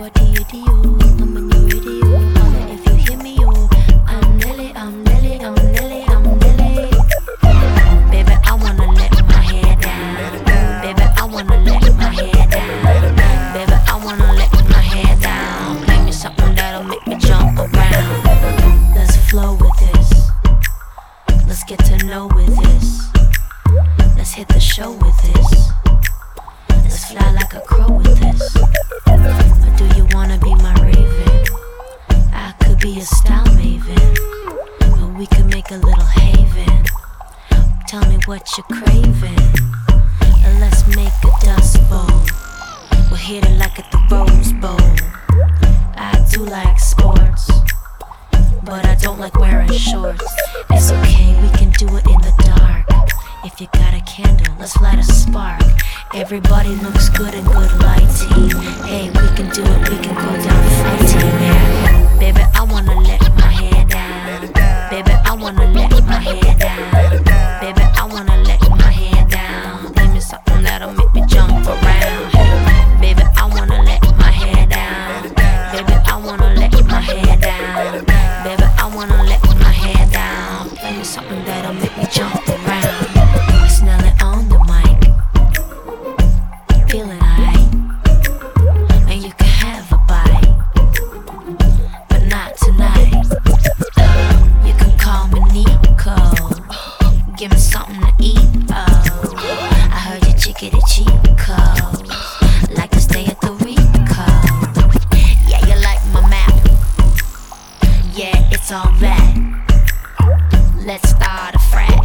radio. I'm on your radio. Holla if you hear me, yo. I'm Nelly, I'm Nelly, I'm Nelly, I'm Nelly. Baby, I wanna let my hair down. Baby, I wanna let my hair down. Baby, I wanna let my hair down. Play me something that'll make me jump around. Let's flow with this. Let's get to know with this. Let's hit the show with this. Let's fly like a crow with this. Or do you wanna be my raven? I could be a style maven, or we could make a little haven. Tell me what you're craving, and let's make a dust bowl. We'll hit it like at the Rose Bowl. I do like sports, but I don't like wearing shorts. It's okay, we can do it in the dark. If you got a candle, let's light a spark. Everybody looks good in good lighting. Hey, we can do it, we can go down fighting, yeah. Baby, I wanna let my hair down. Baby, I wanna let my hair down. Baby, I wanna let my hair down. Give me something that'll make me jump around. Hey, baby, I wanna let my hair down. Baby, I wanna let my hair down. Baby, I wanna let my hair down. Give me something that'll make me jump around. Snell it on the mic, feeling alright, and you can have a bite, but not tonight. You can call me Nico, give me something to eat. Oh, I heard you chickadee Chico, like to stay at the Rico. Yeah, you like my map? Yeah, it's alright. Let's start a frat.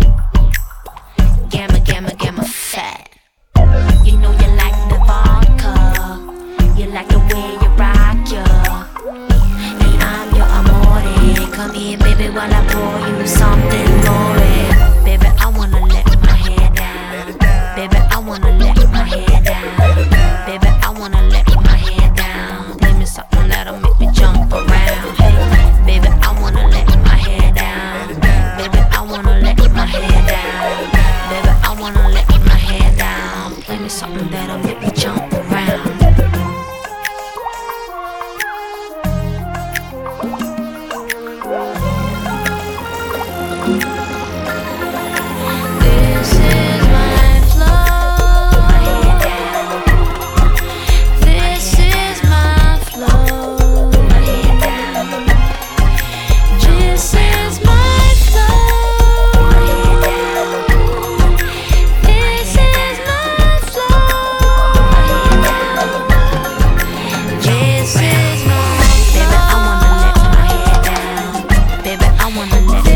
Gamma, gamma, gamma fat. You know you like the vodka. You like the way you rock, yeah. Hey, I'm your amore. Come here, baby, while I pour you something more. Baby, I wanna let my hair down. Baby, I wanna let my hair down. Baby, I wanna let my hair down. Give me something that'll make me jump around. Hey, baby, I wanna let my hair down. Baby, I wanna let my hair down. Baby, I wanna let my hair down. Play me something that'll make me jump around. This is my flow. My hair down. This is my flow. My hair down. This is my flow. My hair down. This is my flow. My hair down. This is my flow. Baby, I wanna let my hair down. Baby, I wanna let